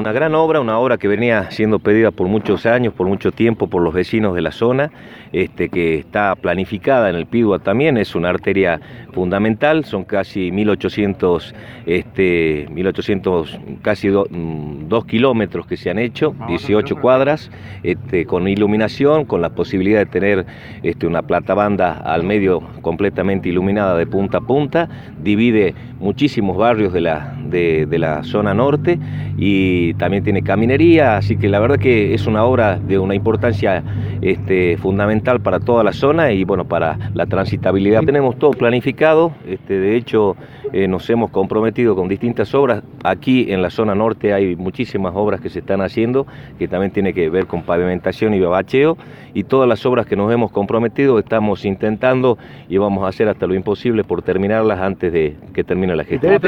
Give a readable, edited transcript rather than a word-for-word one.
Una gran obra, una obra que venía siendo pedida por muchos años, por mucho tiempo, por los vecinos de la zona, que está planificada en el Pidua también, es una arteria fundamental, son casi 1800, casi 2 kilómetros que se han hecho, 18 cuadras, con iluminación, con la posibilidad de tener una platabanda al medio completamente iluminada de punta a punta, divide muchísimos barrios de la zona norte y también tiene caminería, así que la verdad que es una obra de una importancia fundamental para toda la zona y bueno, para la transitabilidad. Tenemos todo planificado, de hecho nos hemos comprometido con distintas obras. Aquí en la zona norte hay muchísimas obras que se están haciendo, que también tiene que ver con pavimentación y bacheo, y todas las obras que nos hemos comprometido estamos intentando y vamos a hacer hasta lo imposible por terminarlas antes de que termine la gestión.